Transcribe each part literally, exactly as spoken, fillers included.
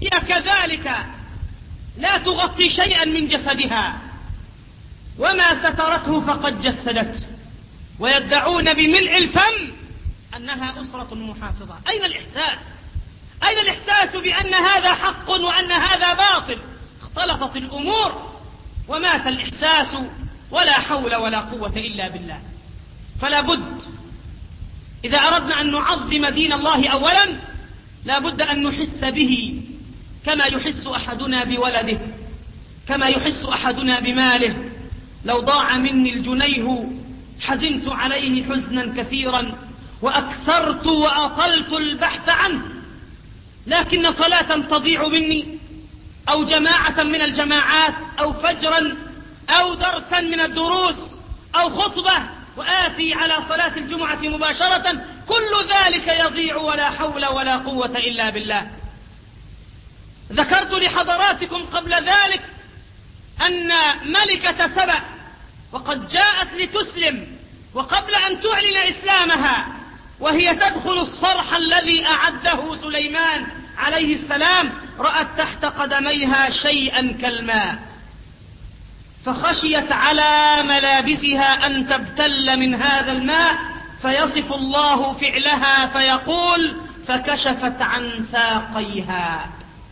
هي كذلك لا تغطي شيئا من جسدها، وما سترته فقد جسدته، ويدعون بملء الفم أنها أسرة محافظة. أين الإحساس؟ أين الإحساس بأن هذا حق وأن هذا باطل؟ اختلطت الأمور ومات الإحساس، ولا حول ولا قوة إلا بالله. فلا بد إذا أردنا أن نعظم دين الله أولا لا بد أن نحس به كما يحس أحدنا بولده، كما يحس أحدنا بماله. لو ضاع مني الجنيه حزنت عليه حزنا كثيرا وأكثرت وأطلت البحث عنه، لكن صلاة تضيع مني أو جماعة من الجماعات أو فجرا أو درسا من الدروس أو خطبة وآتي على صلاة الجمعة مباشرة، كل ذلك يضيع ولا حول ولا قوة إلا بالله. ذكرت لحضراتكم قبل ذلك أن ملكة سبأ وقد جاءت لتسلم، وقبل أن تعلن إسلامها وهي تدخل الصرح الذي أعده سليمان عليه السلام رأت تحت قدميها شيئا كالماء، فخشيت على ملابسها أن تبتل من هذا الماء، فيصف الله فعلها فيقول: فكشفت عن ساقيها.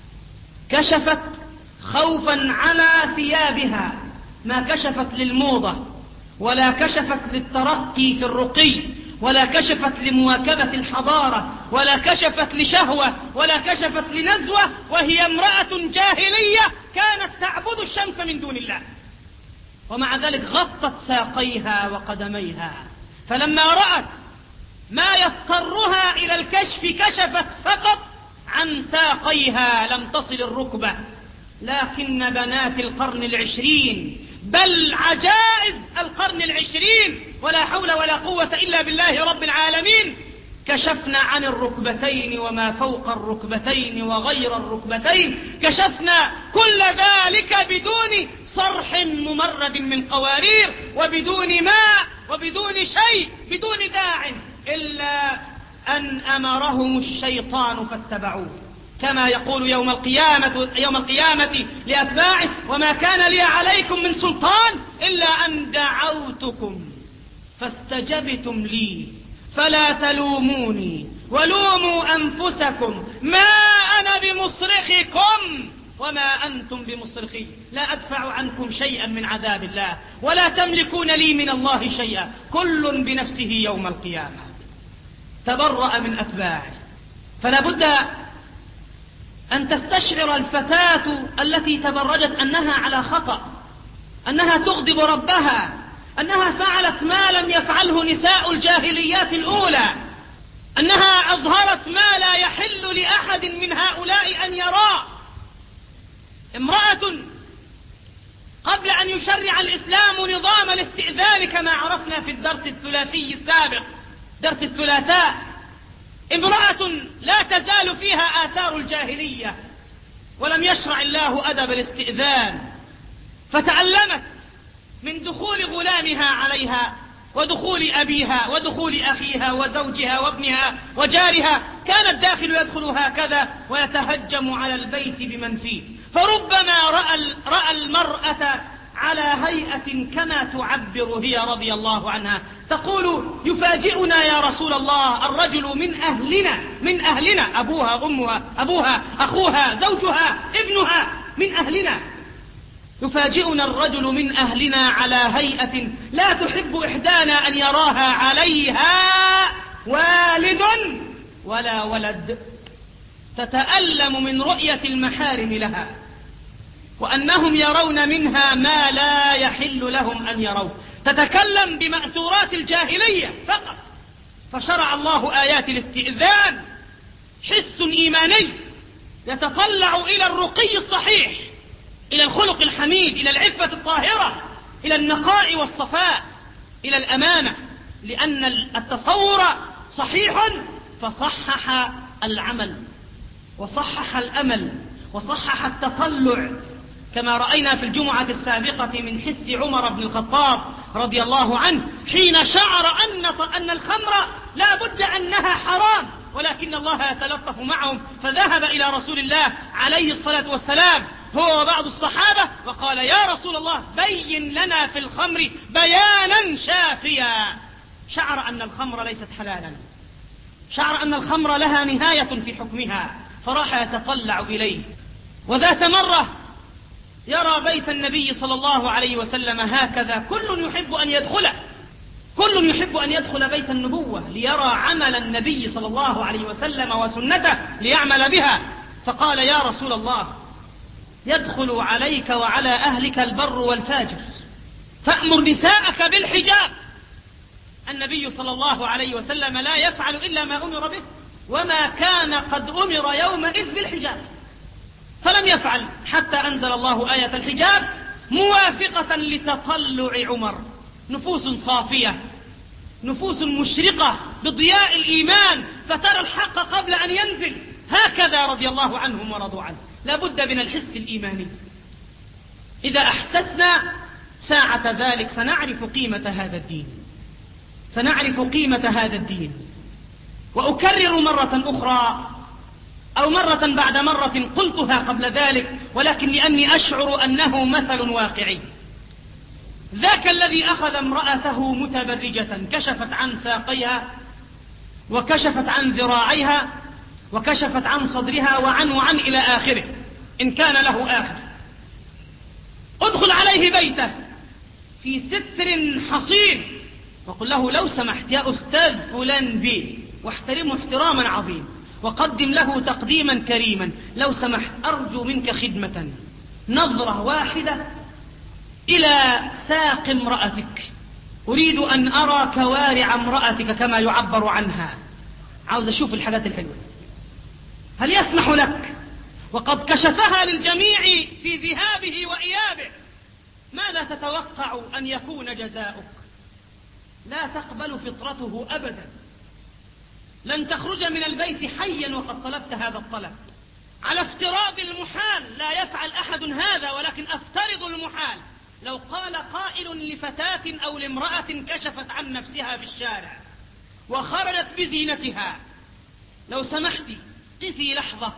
كشفت خوفا على ثيابها، ما كشفت للموضة ولا كشفت للترقي في الرقي ولا كشفت لمواكبة الحضارة ولا كشفت لشهوة ولا كشفت لنزوة، وهي امرأة جاهلية كانت تعبد الشمس من دون الله، ومع ذلك غطت ساقيها وقدميها. فلما رأت ما يضطرها إلى الكشف كشفت فقط عن ساقيها، لم تصل الركبة. لكن بنات القرن العشرين، بل عجائز القرن العشرين، ولا حول ولا قوة إلا بالله رب العالمين، كشفنا عن الركبتين وما فوق الركبتين وغير الركبتين، كشفنا كل ذلك بدون صرح ممرد من قوارير وبدون ماء وبدون شيء، بدون داع، إلا أن أمرهم الشيطان فاتبعوه، كما يقول يوم القيامة, يوم القيامة لأتباعه: وما كان لي عليكم من سلطان إلا أن دعوتكم فاستجبتم لي فلا تلوموني ولوموا أنفسكم ما أنا بمصرخكم وما أنتم بمصرخي، لا أدفع عنكم شيئا من عذاب الله ولا تملكون لي من الله شيئا، كل بنفسه يوم القيامة. تبرأ من أتباعه. فلا بد أن تستشعر الفتاة التي تبرجت أنها على خطأ، أنها تغضب ربها، أنها فعلت ما لم يفعله نساء الجاهليات الأولى، أنها أظهرت ما لا يحل لأحد من هؤلاء أن يراه. امرأة قبل أن يشرع الإسلام نظام الاستئذان كما عرفنا في الدرس الثلاثي السابق، درس الثلاثاء، امرأة لا تزال فيها آثار الجاهلية، ولم يشرع الله أدب الاستئذان، فتعلمت من دخول غلامها عليها ودخول أبيها ودخول أخيها وزوجها وابنها وجارها، كان الداخل يدخل هكذا ويتهجم على البيت بمن فيه، فربما رأى, رأى المرأة على هيئة كما تعبر هي رضي الله عنها، تقول: يفاجئنا يا رسول الله الرجل من أهلنا، من أهلنا، أبوها أمها أبوها أخوها زوجها ابنها من أهلنا، يفاجئنا الرجل من أهلنا على هيئة لا تحب إحدانا أن يراها عليها والد ولا ولد، تتألم من رؤية المحارم لها وأنهم يرون منها ما لا يحل لهم أن يروه، تتكلم بمأثورات الجاهلية فقط. فشرع الله آيات الاستئذان، حس إيماني يتطلع إلى الرقي الصحيح، إلى الخلق الحميد، إلى العفة الطاهرة، إلى النقاء والصفاء، إلى الأمانة، لأن التصور صحيح فصحح العمل وصحح الأمل وصحح التطلع، كما رأينا في الجمعة السابقة من حس عمر بن الخطاب رضي الله عنه حين شعر أن أن الخمر لا بد أنها حرام، ولكن الله يتلطف معهم، فذهب إلى رسول الله عليه الصلاة والسلام هو وبعض الصحابة وقال: يا رسول الله، بين لنا في الخمر بيانا شافيا. شعر أن الخمر ليست حلالا، شعر أن الخمر لها نهاية في حكمها، فراح يتطلع إليه. وذات مرة يرى بيت النبي صلى الله عليه وسلم هكذا، كل يحب أن يدخله، كل يحب أن يدخل بيت النبوة ليرى عمل النبي صلى الله عليه وسلم وسنته ليعمل بها. فقال: يا رسول الله، يدخل عليك وعلى أهلك البر والفاجر، فأمر نساءك بالحجاب. النبي صلى الله عليه وسلم لا يفعل إلا ما أمر به، وما كان قد أمر يومئذ بالحجاب، فلم يفعل حتى أنزل الله آية الحجاب موافقة لتطلع عمر. نفوس صافية، نفوس مشرقة بضياء الإيمان، فترى الحق قبل أن ينزل. هكذا رضي الله عنهم ورضوا عنه. لا بد من الحس الإيماني. إذا أحسسنا ساعة ذلك سنعرف قيمة هذا الدين، سنعرف قيمة هذا الدين. وأكرر مرة أخرى أو مرة بعد مرة قلتها قبل ذلك، ولكن لأني أشعر أنه مثل واقعي. ذاك الذي أخذ امرأته متبرجة، كشفت عن ساقيها وكشفت عن ذراعيها وكشفت عن صدرها وعن وعن إلى آخره، إن كان له آخر. ادخل عليه بيته في ستر حصين وقل له: لو سمحت يا أستاذ فلان بي، واحترمه احتراما عظيما، وقدم له تقديما كريما، لو سمحت أرجو منك خدمة، نظرة واحدة إلى ساق امرأتك، أريد أن أرى كوارع امرأتك كما يعبر عنها، عاوز أشوف الحاجات الحلوة، هل يسمح لك؟ وقد كشفها للجميع في ذهابه وإيابه. ماذا تتوقع أن يكون جزاؤك؟ لا تقبل فطرته أبدا. لن تخرج من البيت حيا وقد طلبت هذا الطلب. على افتراض المحال، لا يفعل أحد هذا، ولكن أفترض المحال. لو قال قائل لفتاة أو لامرأة كشفت عن نفسها في الشارع وخرجت بزينتها: لو سمحتي قفي لحظة،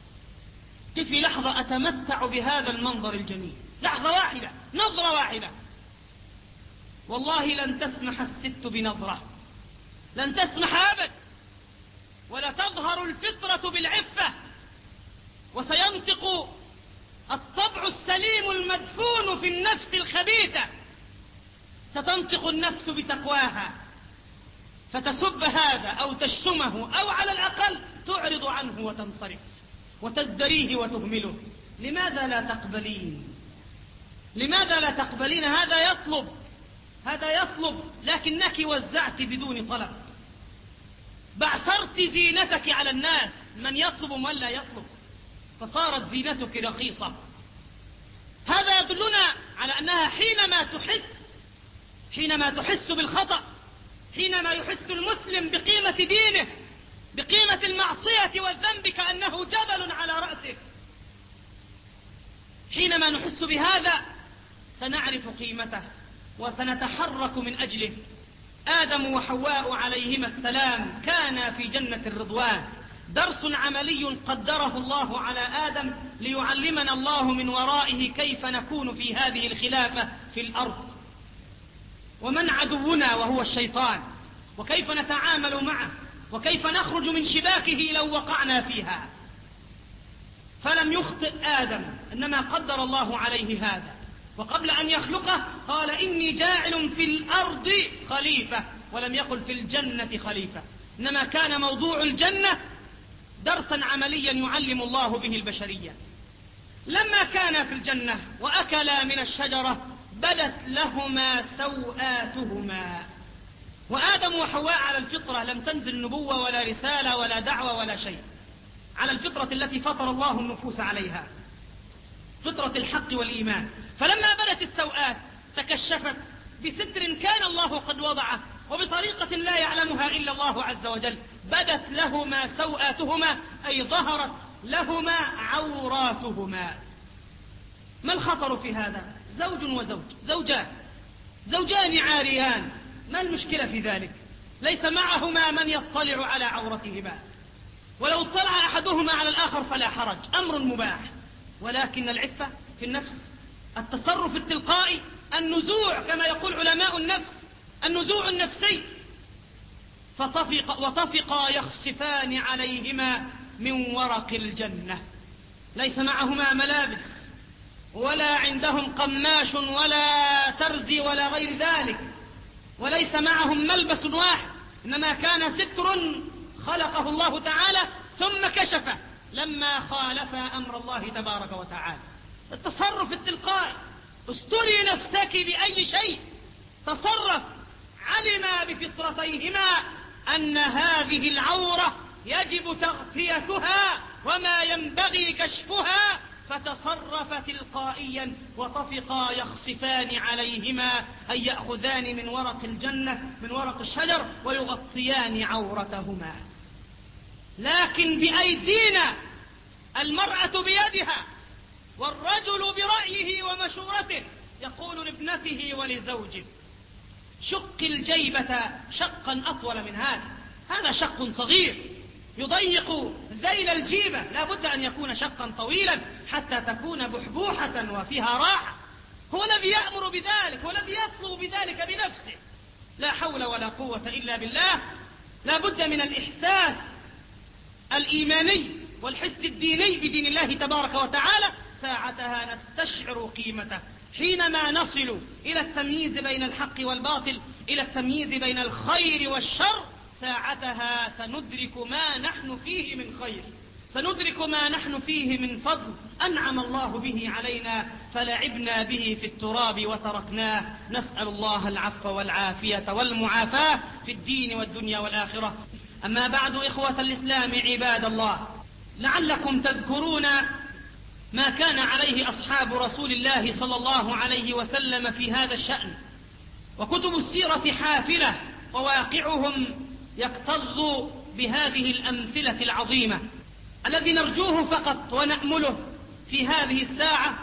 قفي لحظة أتمتع بهذا المنظر الجميل، لحظة واحدة، نظرة واحدة، والله لن تسمح الست بنظرة، لن تسمح أبد، ولا تظهر الفطرة بالعفة، وسينطق الطبع السليم المدفون في النفس الخبيثة، ستنطق النفس بتقواها، فتسب هذا أو تشتمه أو على الأقل تعرض عنه وتنصرف وتزدريه وتهمله. لماذا لا تقبلين؟ لماذا لا تقبلين؟ هذا يطلب، هذا يطلب، لكنك وزعت بدون طلب، بعثرت زينتك على الناس، من يطلب ومن لا يطلب، فصارت زينتك رخيصة. هذا يدلنا على أنها حينما تحس حينما تحس بالخطأ، حينما يحس المسلم بقيمة دينه، بقيمة المعصية والذنب كأنه جبل على رأسه، حينما نحس بهذا سنعرف قيمته وسنتحرك من أجله. آدم وحواء عليهما السلام كانا في جنة الرضوان، درس عملي قدره الله على آدم ليعلمنا الله من ورائه كيف نكون في هذه الخلافة في الأرض، ومن عدونا وهو الشيطان، وكيف نتعامل معه، وكيف نخرج من شباكه لو وقعنا فيها. فلم يخطئ آدم، إنما قدر الله عليه هذا، وقبل أن يخلقه قال: إني جاعل في الأرض خليفة، ولم يقل في الجنة خليفة، إنما كان موضوع الجنة درسا عمليا يعلم الله به البشرية. لما كان في الجنة وأكلا من الشجرة بدت لهما سوآتهما، وآدم وحواء على الفطرة، لم تنزل نبوة ولا رسالة ولا دعوة ولا شيء، على الفطرة التي فطر الله النفوس عليها، فطرة الحق والإيمان. فلما بدت السوآت تكشفت بستر كان الله قد وضعه وبطريقة لا يعلمها إلا الله عز وجل، بدت لهما سوآتهما أي ظهرت لهما عوراتهما. ما الخطر في هذا؟ زوج وزوج، زوجان زوجان عاريان، ما المشكلة في ذلك؟ ليس معهما من يطلع على عورتهما، ولو اطلع أحدهما على الآخر فلا حرج، أمر مباح. ولكن العفة في النفس، التصرف التلقائي، النزوع كما يقول علماء النفس، النزوع النفسي. فطفق وطفقا يخسفان عليهما من ورق الجنة. ليس معهما ملابس ولا عندهم قماش ولا ترزي ولا غير ذلك، وليس معهم ملبس واحد، إنما كان ستر خلقه الله تعالى ثم كشفه لما خالف أمر الله تبارك وتعالى. التصرف التلقائي، استري نفسك بأي شيء، تصرف. علم بفطرتيهما أن هذه العورة يجب تغطيتها وما ينبغي كشفها، فتصرف تلقائيا وطفقا يخسفان عليهما أن يأخذان من ورق الجنة، من ورق الشجر، ويغطيان عورتهما. لكن بأيدينا، المرأة بيدها والرجل برأيه ومشورته يقول لابنته ولزوجه: شق الجيبة شقا أطول من هذا، هذا شق صغير يضيق ذيل الجيبة، لا بد أن يكون شقا طويلا حتى تكون بحبوحة وفيها راحة. هو الذي يأمر بذلك، هو الذي يطلب بذلك بنفسه. لا حول ولا قوة إلا بالله. لا بد من الإحساس الإيماني والحس الديني بدين الله تبارك وتعالى، ساعتها نستشعر قيمته. حينما نصل إلى التمييز بين الحق والباطل، إلى التمييز بين الخير والشر، ساعتها سندرك ما نحن فيه من خير، سندرك ما نحن فيه من فضل أنعم الله به علينا، فلعبنا به في التراب وتركناه. نسأل الله العفو والعافية والمعافاة في الدين والدنيا والآخرة. أما بعد، إخوة الإسلام عباد الله، لعلكم تذكرون ما كان عليه أصحاب رسول الله صلى الله عليه وسلم في هذا الشأن، وكتب السيرة حافلة وواقعهم يكتظ بهذه الأمثلة العظيمة. الذي نرجوه فقط ونأمله في هذه الساعة،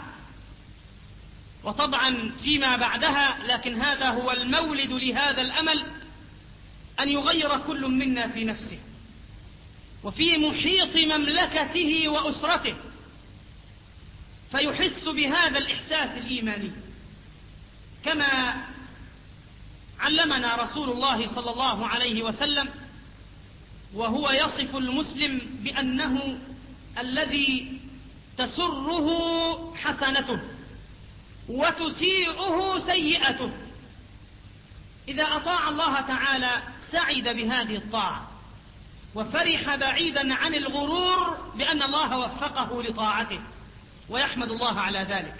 وطبعا فيما بعدها، لكن هذا هو المولد لهذا الأمل، أن يغير كل منا في نفسه وفي محيط مملكته وأسرته، فيحس بهذا الإحساس الإيماني كما علمنا رسول الله صلى الله عليه وسلم، وهو يصف المسلم بأنه الذي تسره حسنته وتسيئه سيئته. إذا أطاع الله تعالى سعد بهذه الطاعة وفرح بعيدا عن الغرور بأن الله وفقه لطاعته، ويحمد الله على ذلك.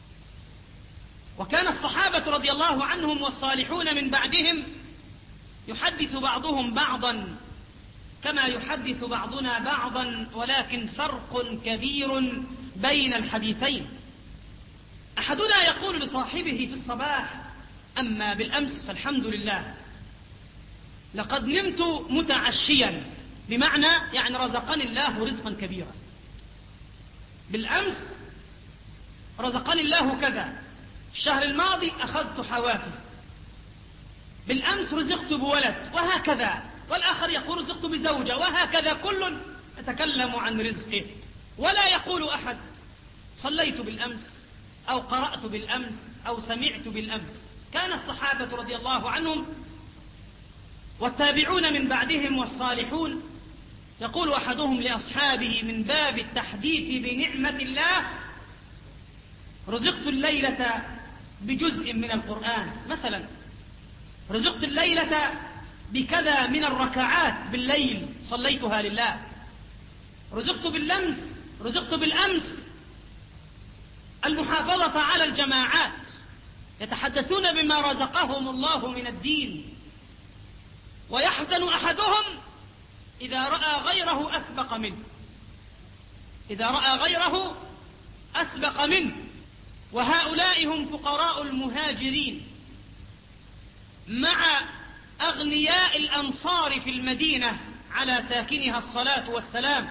وكان الصحابة رضي الله عنهم والصالحون من بعدهم يحدث بعضهم بعضا كما يحدث بعضنا بعضا، ولكن فرق كبير بين الحديثين. أحدنا يقول لصاحبه في الصباح: أما بالأمس فالحمد لله، لقد نمت متعشيا، بمعنى يعني رزقني الله رزقا كبيرا. بالأمس رزقني الله كذا، الشهر الماضي أخذت حوافز، بالأمس رزقت بولد، وهكذا. والآخر يقول رزقت بزوجة، وهكذا. كل يتكلم عن رزقه، ولا يقول أحد صليت بالأمس أو قرأت بالأمس أو سمعت بالأمس. كان الصحابة رضي الله عنهم والتابعون من بعدهم والصالحون يقول أحدهم لأصحابه من باب التحديث بنعمة الله: رزقت الليلة بجزء من القرآن، مثلا رزقت الليلة بكذا من الركعات بالليل صليتها لله، رزقت باللمس رزقت بالأمس المحافظة على الجماعات، يتحدثون بما رزقهم الله من الدين. ويحزن أحدهم إذا رأى غيره أسبق منه، إذا رأى غيره أسبق منه. وهؤلاء هم فقراء المهاجرين مع أغنياء الأنصار في المدينة على ساكنها الصلاة والسلام.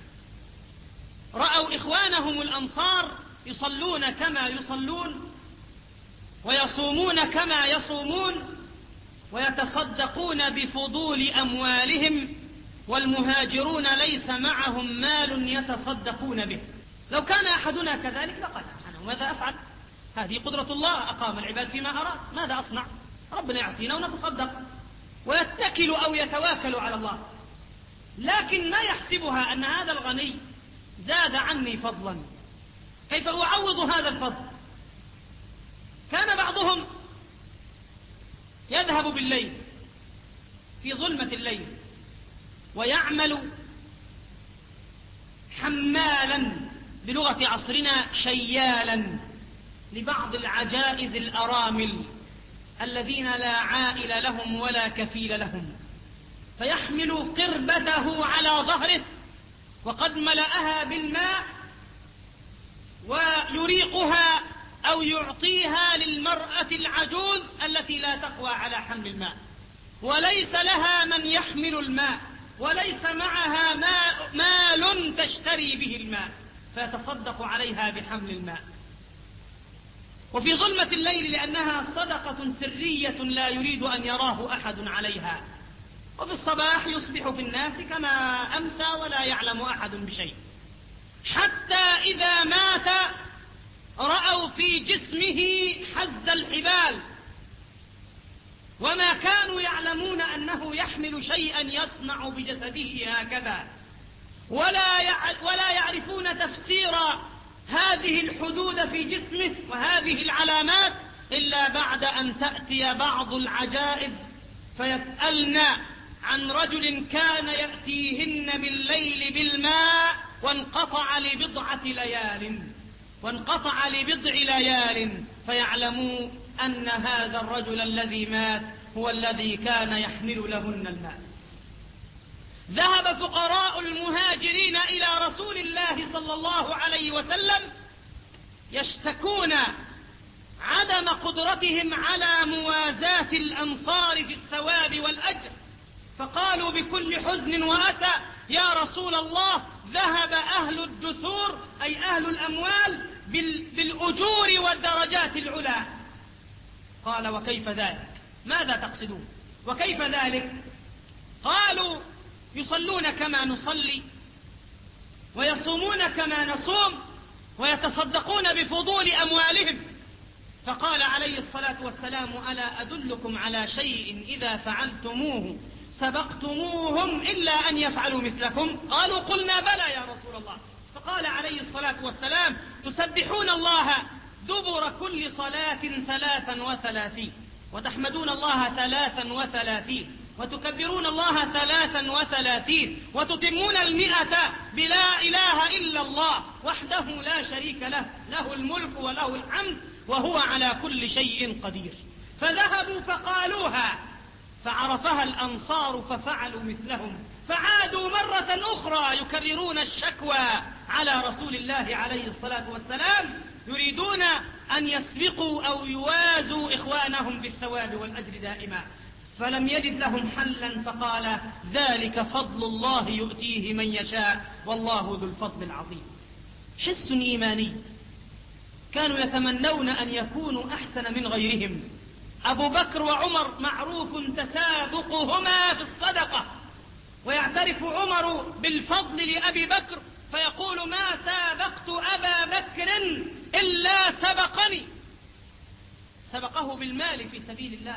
رأوا إخوانهم الأنصار يصلون كما يصلون، ويصومون كما يصومون، ويتصدقون بفضول أموالهم والمهاجرون ليس معهم مال يتصدقون به. لو كان أحدنا كذلك لقال أنا ماذا أفعل؟ هذه قدرة الله، أقام العباد فيما أراد، ماذا أصنع؟ ربنا يعطينا ونتصدق، ويتكل أو يتواكل على الله. لكن ما يحسبها أن هذا الغني زاد عني فضلا، كيف أعوض هذا الفضل؟ كان بعضهم يذهب بالليل في ظلمة الليل ويعمل حمالا، بلغة عصرنا شيالا، لبعض العجائز الأرامل الذين لا عائل لهم ولا كفيل لهم، فيحمل قربته على ظهره وقد ملأها بالماء ويريقها أو يعطيها للمرأة العجوز التي لا تقوى على حمل الماء، وليس لها من يحمل الماء، وليس معها ماء مال تشتري به الماء، فيتصدق عليها بحمل الماء. وفي ظلمة الليل لأنها صدقة سرية لا يريد أن يراه أحد عليها، وفي الصباح يصبح في الناس كما أمسى ولا يعلم أحد بشيء، حتى إذا مات رأوا في جسمه حز الحبال، وما كانوا يعلمون أنه يحمل شيئا يصنع بجسده هكذا، ولا ولا يعرفون تفسير هذه الحدود في جسمه وهذه العلامات إلا بعد أن تأتي بعض العجائز فيسألن عن رجل كان يأتيهن بالليل بالماء وانقطع لبضعة ليال وانقطع لبضع ليال فيعلموا أن هذا الرجل الذي مات هو الذي كان يحمل لهن الماء. ذهب فقراء المهاجرين إلى رسول الله صلى الله عليه وسلم يشتكون عدم قدرتهم على موازاة الأنصار في الثواب والأجر، فقالوا بكل حزن وأسى يا رسول الله ذهب أهل الدثور أي أهل الأموال بالأجور والدرجات العلى. قال وكيف ذلك؟ ماذا تقصدون؟ وكيف ذلك؟ قالوا يصلون كما نصلي ويصومون كما نصوم ويتصدقون بفضول أموالهم. فقال عليه الصلاة والسلام ألا أدلكم على شيء إذا فعلتموه سبقتموهم إلا أن يفعلوا مثلكم؟ قالوا قلنا بلى يا رسول الله. فقال عليه الصلاة والسلام تسبحون الله دبر كل صلاة ثلاثا وثلاثين، وتحمدون الله ثلاثا وثلاثين، وتكبرون الله ثلاثا وثلاثين، وتتمون المئة بلا إله إلا الله وحده لا شريك له، له الملك وله الحمد وهو على كل شيء قدير. فذهبوا فقالوها فعرفها الأنصار ففعلوا مثلهم، فعادوا مرة أخرى يكررون الشكوى على رسول الله عليه الصلاة والسلام، يريدون أن يسبقوا أو يوازوا إخوانهم بالثواب والأجر دائما، فلم يجد لهم حلا فقال ذلك فضل الله يؤتيه من يشاء والله ذو الفضل العظيم. حس إيماني، كانوا يتمنون أن يكونوا أحسن من غيرهم. أبو بكر وعمر معروف تسابقهما في الصدقة، ويعترف عمر بالفضل لأبي بكر فيقول ما سابقت أبا بكر إلا سبقني، سبقه بالمال في سبيل الله.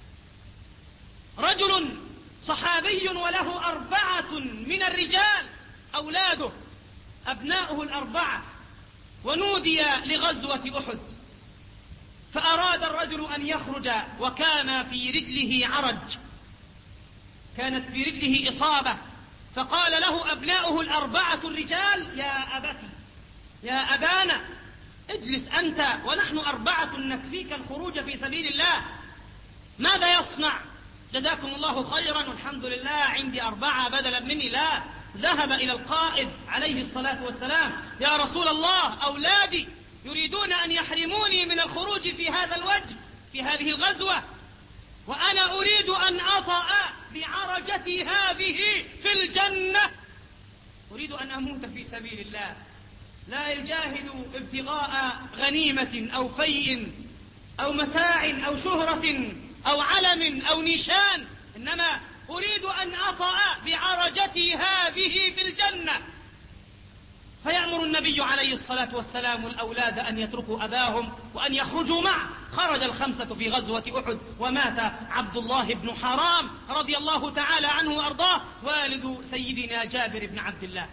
رجل صحابي وله أربعة من الرجال أولاده أبناؤه الأربعة، ونودي لغزوة أحد، فأراد الرجل أن يخرج وكان في رجله عرج، كانت في رجله إصابة، فقال له أبناؤه الأربعة الرجال يا أبتي يا أبانا اجلس أنت ونحن أربعة نكفيك الخروج في سبيل الله، ماذا يصنع؟ جزاكم الله خيرا والحمد لله عندي أربعة بدلا مني. لا، ذهب إلى القائد عليه الصلاة والسلام يا رسول الله أولادي يريدون أن يحرموني من الخروج في هذا الوجه في هذه الغزوة، وأنا أريد أن أطأ بعرجتي هذه في الجنة، أريد أن أموت في سبيل الله، لا يجاهد ابتغاء غنيمة أو فيء أو متاع أو شهرة أو علم أو نيشان، إنما أريد أن أطأ بعرجتي هذه في الجنة. فيأمر النبي عليه الصلاة والسلام الأولاد أن يتركوا أباهم وأن يخرجوا معه. خرج الخمسة في غزوة أحد، ومات عبد الله بن حرام رضي الله تعالى عنه وأرضاه والد سيدنا جابر بن عبد الله.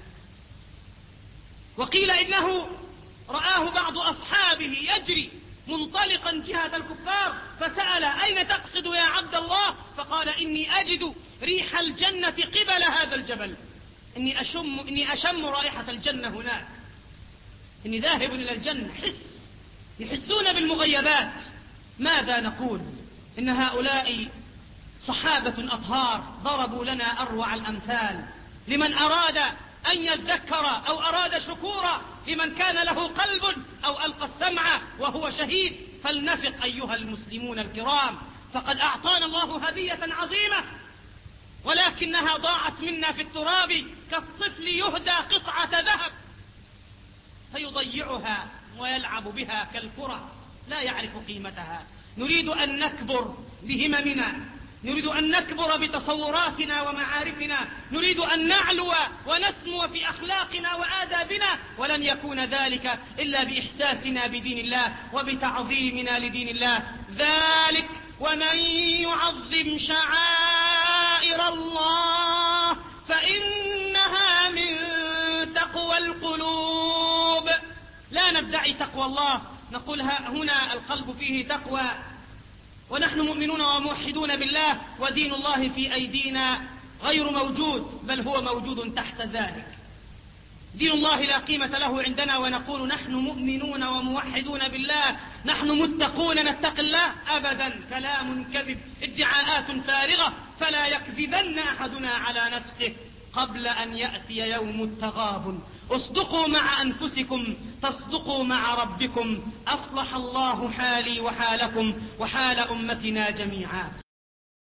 وقيل إنه رآه بعض أصحابه يجري منطلقا جهة الكفار، فسأل: أين تقصد يا عبد الله؟ فقال: إني أجد ريح الجنة قبل هذا الجبل، إني أشم, إني أشم رائحة الجنة هناك، إني ذاهب إلى الجنة. حس، يحسون بالمغيبات. ماذا نقول؟ إن هؤلاء صحابة أطهار ضربوا لنا أروع الأمثال لمن أراد أن يذكر أو أراد شكورا، لمن كان له قلب أو ألقى السمع وهو شهيد. فلنفق أيها المسلمون الكرام، فقد أعطانا الله هدية عظيمة، ولكنها ضاعت منا في التراب كالطفل يهدى قطعة ذهب فيضيعها ويلعب بها كالكرة لا يعرف قيمتها. نريد أن نكبر بهممنا، نريد أن نكبر بتصوراتنا ومعارفنا، نريد أن نعلو ونسمو في أخلاقنا وآدابنا، ولن يكون ذلك إلا بإحساسنا بدين الله وبتعظيمنا لدين الله. ذلك ومن يعظم شعائر الله فإنها من تقوى القلوب. لا ندعي تقوى الله، نقول هنا القلب فيه تقوى، ونحن مؤمنون وموحدون بالله، ودين الله في أيدينا غير موجود، بل هو موجود تحت ذلك. دين الله لا قيمة له عندنا، ونقول نحن مؤمنون وموحدون بالله، نحن متقون نتقي الله. أبدا، كلام كذب، ادعاءات فارغة. فلا يكذبن أحدنا على نفسه قبل أن يأتي يوم التغابن. اصدقوا مع أنفسكم تصدقوا مع ربكم. أصلح الله حالي وحالكم وحال أمتنا جميعا.